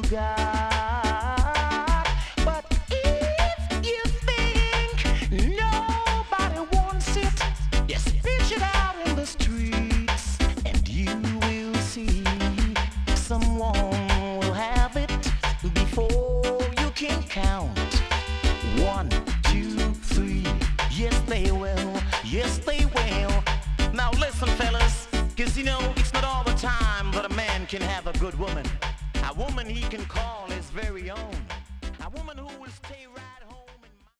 got. But if you think nobody wants it, just pitch it out in the streets, and you will see someone will have it before you can count. 1, 2, 3. Yes, they will. Yes, they will. Now listen, fellas, 'cause you know it's not all the time that a man can have a good woman. A woman he can call his very own.